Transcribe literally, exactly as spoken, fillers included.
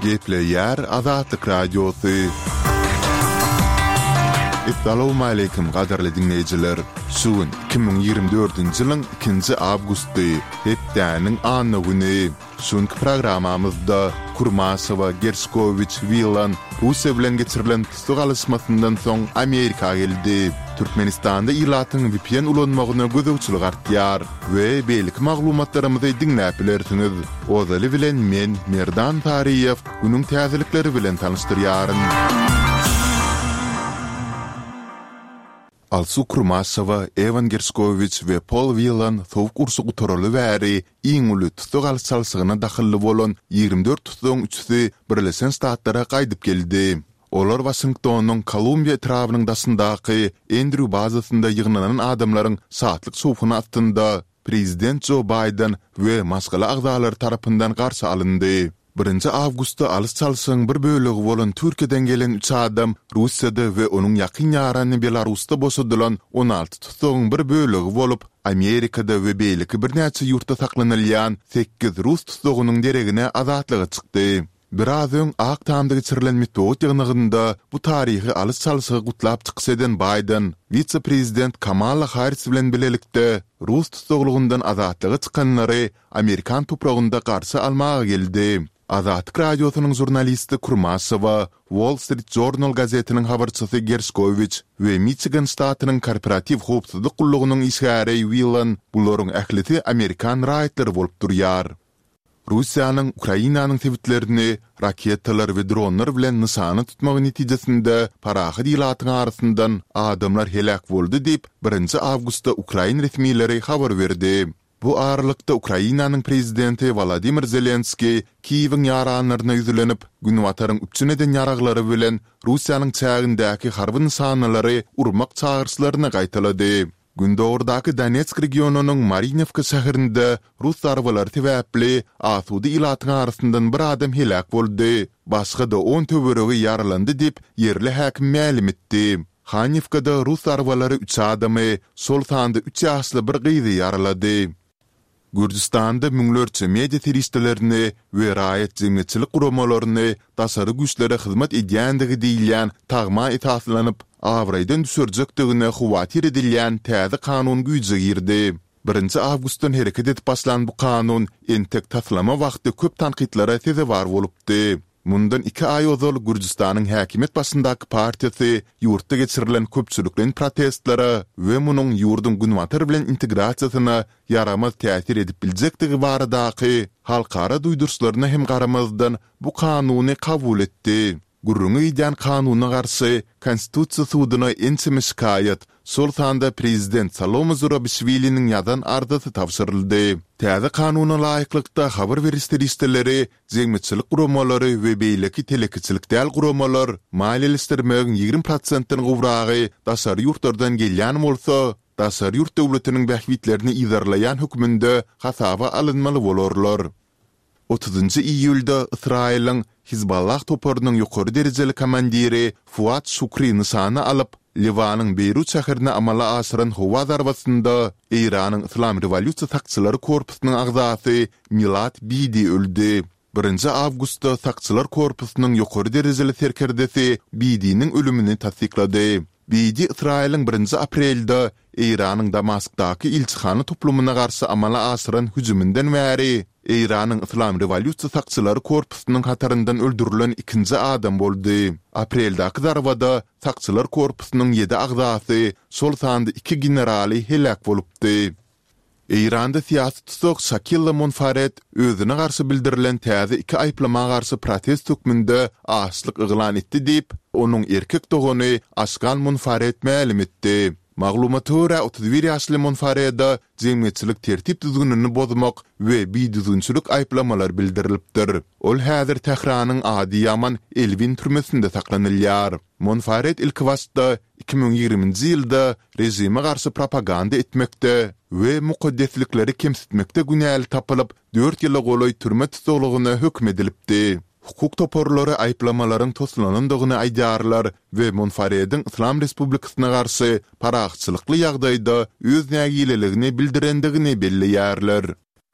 Gepleyer Azatlyk Radiosu. Assalamu alaykum gaderli dinleyijiler. Şuun iki bin ýygrimi dördünji ýylyň ikinji awgusty, hepdäniň anny güni. Şuňky programamyzda Kurmasowa, Gershkovich, Wilan, Russiýa bilen geçirilen tutuk alysmasyndan soň Amerika geldi. Türkmenistanda ýylatyň V P N ulanmagyna gözegçilik artýar we beýlik maglumatlarymyzy dinläp bilersiňiz. Ozaly bilen men Merdan Tariýew günüň täzelikleri bilen tanışdyrýaryn. Alsu Kurmasowa, Evan Gershkovich we Paul Wilan sowuk ursy gutaraly bäri iň uly tutuk alysçylygyna dahilli bolan ýygrimi dört tutugyň üçsi Birleşen Ştatlara gaýdyp geldi. Olar Washingtonyň Kolumbiya etrabynyň dasyndaky Andrew bazasynda ýygnanan adamlaryň saatlyk suwuny atynda Prezident Joe Biden we maskala agzalary tarapyndan garşy alyndy. birinji awgustda alysçalysyň bir bölegi bolan Türkiýeden gelen üç adam Russiýada we onuň ýakyn ýarany Belarusda boşadylan on alty tutugyň bir bölegi bolup Amerikada we beýleki bir näçe ýurtda saklanylýan sekiz Rus tutugynyň deregine azatlyga çykdy. Biraz öň Aktamda geçirilen mitowat ýygnygynda bu taryhy alysçalysygy gutlap çyksadan Biden, vice-prezident Kamala Harris bilen bilelikde Rus tutuglugundan azatlyga çykanlary Amerikan topragynda garşy almaga geldi. Azatlyk radiosynyň jurnalisti Kurmasowa, Wall Street Journal gazetiniň habarçysy Gershkovich we Michigan ştatynyň korporativ howpsuzlyk gullugynyň işgäri Wilan bularyň ählisi Amerikan raýatlary bolup durýar. Russiýanyň Ukrainanyň tewitlerini raketalar we dronlar bilen nysany tutmagy netijesinde parahy diýlatyň arasyndan adamlar helak boldy diýip birinji awgustda Ukraina resmiýetleri habar berdi. Bu aralykda Ukrainanyň prezidenti Volodymyr Zelenski Kiýewiň ýaranlaryna ýüzlenip günwataryň üçüneden ýaraglary bilen Russiýanyň çägindäki harby nysanlary urmak çağırşylaryna gaýtalady. Gündogurdaky Donetsk regionunyň Marinevka şäherinde Rus arbalary täwäpli asudy ýylatyň arasyndan bir adam helak boldy. Başga da on töweregi ýaralandy diýip ýerli häkim ma'lum etdi. Hanivkada Rus arbalary üç adamy, sol tanda üç ýaşly bir gyzy ýaralady. Gürjistanda müňlerçe media teristlerini we raýat jemgyýetçilik guramalaryny tasary güýçlere hyzmat edýändigi diýilýän tagma etaslanyp awraýdan düşürjekdigine huwatir edilýän täze kanun güýje girdi. birinji awgustdan hereket edip başlan bu kanun entek taslama wagty köp tanqidlara sezewar bolupdy. Mundan iki ay ozal Gürjistanyň häkimet başyndaky partiýasy ýurtda geçirilen köpçülikden protestlara we munyň ýurdun günwatar bilen integrasiýasyna yaramaz täsir edip biljekdigi baradaky halkara duýdurşlaryna hem garamazdan bu kanuny kabul etdi. Gurrungy ýan kanunyna garşy Konstitusiýa sudyna ençime şikayet Sultanda prezident Salome Zurabishvili'nin ýadan ardasy tapşyryldy. Täze kanuny laýyklykda habar berişdirişleri, jemgyýetçilik guramalary we beýleki telekiçilik däl guramalar maliýeleşdirmegiň ýygrimi prosentden gowragy daşary ýurtlardan gelýän bolsa, daşary ýurt döwletiniň bähwitlerini idarlaýan hökmünde hasaba alynmaly bolarlar. otuzunji iýulda Israýlyň Hizballah toparynyň ýokary derejeli komandiri Fuat Shukry nysany alyp Livanyň Beýrut şäherine amala aşyran howa zarbasynda Iranyň Islam Rewolýusiýa sakçylary korpusynyň agzasy Milad Bidi öldü. birinji awgustda sakçylar korpusynyň ýokary derejeli serkerdesi Bidi'niň ölümini tasdiklady. Bidi Israýlyň birinji aprelde Iranyň Damaskdaky ilçihany toplumyna garşy amala aşyran hüjümünden bäri Iranyň Islam Rewolýusiýa sakçylary korpusynyň hataryndan öldürilen ikinji adam boldy. Apreldaky zarbada sakçylar korpusynyň ýedi agzasy, şol sanda iki generali helak bolupdy. Iranda siýasy tutuk Shakilla Monfaret özüne garşy bildirilen täze iki aýplama garşy protest hökmünde aşlyk yglan etdi diýip onuň erkek dogany Ashkan Monfaret ma'lum etdi. Maglumatura otuz bir ýaşly Monfareda jemgyýetçilik tertip düzgünini bozmak we biýdüzünçilik aýplamalar bildirilipdir. Ol häzir Tehranyň Ady Yaman Elvin türmesinde saklanylýar. Monfaret ilk wagtda iki bin ýygrimiňji ýylda rejime garşy propaganda etmekde we mukaddeslikleri kemsitmekde günäli tapylyp dört ýyla golaý türme tutuglygyna hökm edilipdi. Hukuk toporlary aýplamalaryň toslanandygyny aýdarlar we Monfaredin Islam Respublikasyna garşy paraçylykly ýagdaýda öz nägileligini bildirendigini belliýärler.